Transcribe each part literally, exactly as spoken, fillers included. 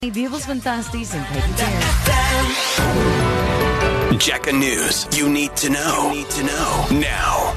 Die was fantasties en kyk dit. Jacka News. You need to know. You need to know now.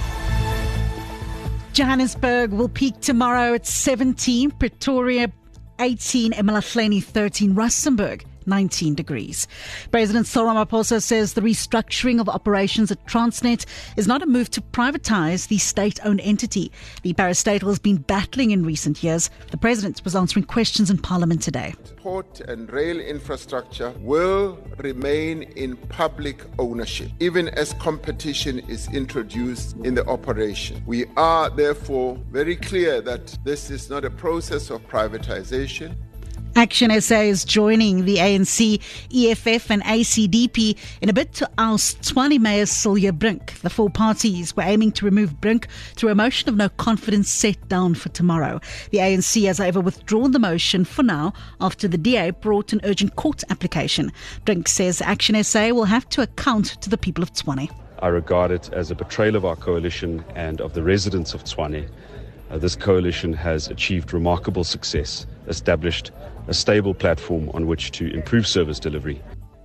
Johannesburg will peak tomorrow at seventeen, Pretoria eighteen, eMalahleni thirteen, Rustenburg nineteen degrees. President Cyril Ramaphosa says the restructuring of operations at Transnet is not a move to privatize the state-owned entity. The parastatal has been battling in recent years. The president was answering questions in Parliament today. Port and rail infrastructure will remain in public ownership, even as competition is introduced in the operation. We are therefore very clear that this is not a process of privatization. Action S A is joining the A N C, E F F and A C D P in a bid to oust Tshwane Mayor Silje Brink. The four parties were aiming to remove Brink through a motion of no confidence set down for tomorrow. The A N C has however withdrawn the motion for now after the D A brought an urgent court application. Brink says Action S A will have to account to the people of Tshwane. I regard it as a betrayal of our coalition and of the residents of Tshwane. Uh, this coalition has achieved remarkable success, established a stable platform on which to improve service delivery.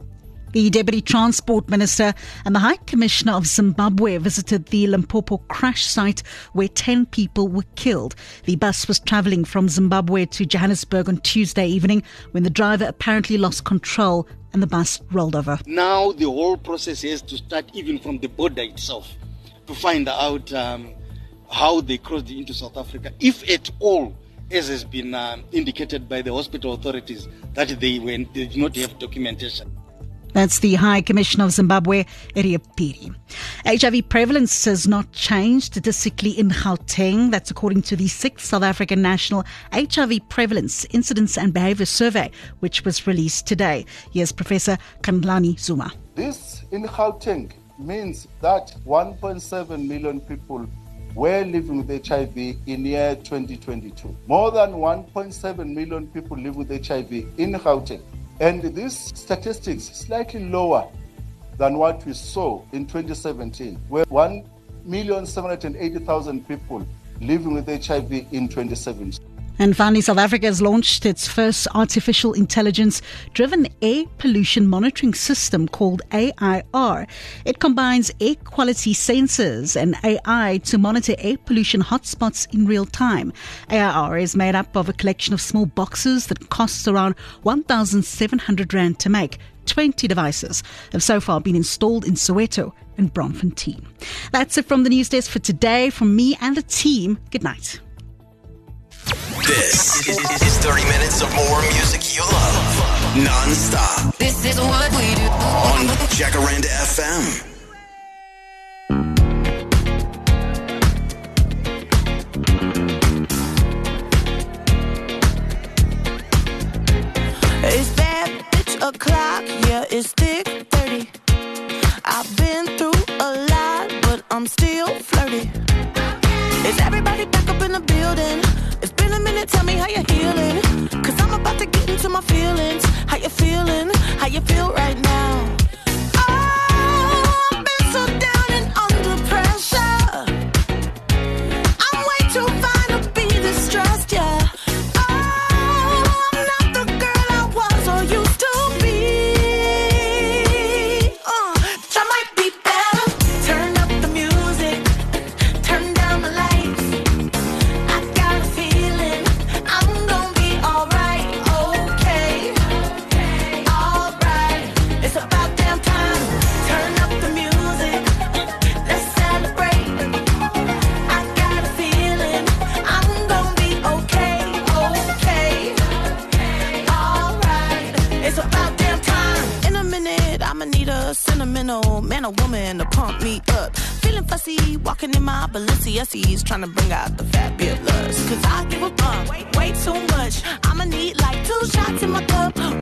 The Deputy Transport Minister and the High Commissioner of Zimbabwe visited the Limpopo crash site where ten people were killed. The bus was travelling from Zimbabwe to Johannesburg on Tuesday evening when the driver apparently lost control and the bus rolled over. Now the whole process has to start even from the border itself to find out um, how they crossed into South Africa, if at all, as has been um, indicated by the hospital authorities, that they, were, they did not have documentation. That's the High Commissioner of Zimbabwe, Eria Piri. H I V prevalence has not changed statistically in Gauteng. That's according to the sixth South African National H I V Prevalence, Incidence and Behaviour Survey, which was released today. Here's Professor Kandlani Zuma. This in Gauteng means that one point seven million people were living with H I V in year twenty twenty-two. More than one point seven million people live with H I V in Gauteng. And this statistics slightly lower than what we saw in twenty seventeen, where one million seven hundred eighty thousand people living with H I V in twenty seventeen. And finally, South Africa has launched its first artificial intelligence-driven air pollution monitoring system called A I R. It combines air quality sensors and A I to monitor air pollution hotspots in real time. A I R is made up of a collection of small boxes that costs around one thousand seven hundred rand to make. twenty devices have so far been installed in Soweto and Braamfontein. That's it from the news desk for today. From me and the team, good night. This is thirty minutes of more music you love, non-stop. This is what we do on Jacaranda F M. It's bad bitch o'clock, yeah, it's thick thirty. I've been through a lot, but I'm still flirty. Is everybody back up in the building? It's been a minute, tell me how you're healing. Cause I'm about to get into my feelings. How you feeling? How you feel right now? Oh, I've been so down and under pressure. I'm way too fine to be distressed, yeah. Oh, I'm not the girl I was or used to be. Uh, I might be better. Turn up the music. Turn down the lights. I got a feeling I'm gonna be alright, okay, alright. It's about damn time. Turn up the music. Let's celebrate. I got a feeling I'm gonna be okay, okay, alright. It's about damn time. In a minute, I'ma need a sentimental man or woman to pump me up. Feeling fussy, walking in my Balenciennes, trying to bring out the fabulous. Cause I give a fuck way, way too much. I'ma need like two shots in my cup.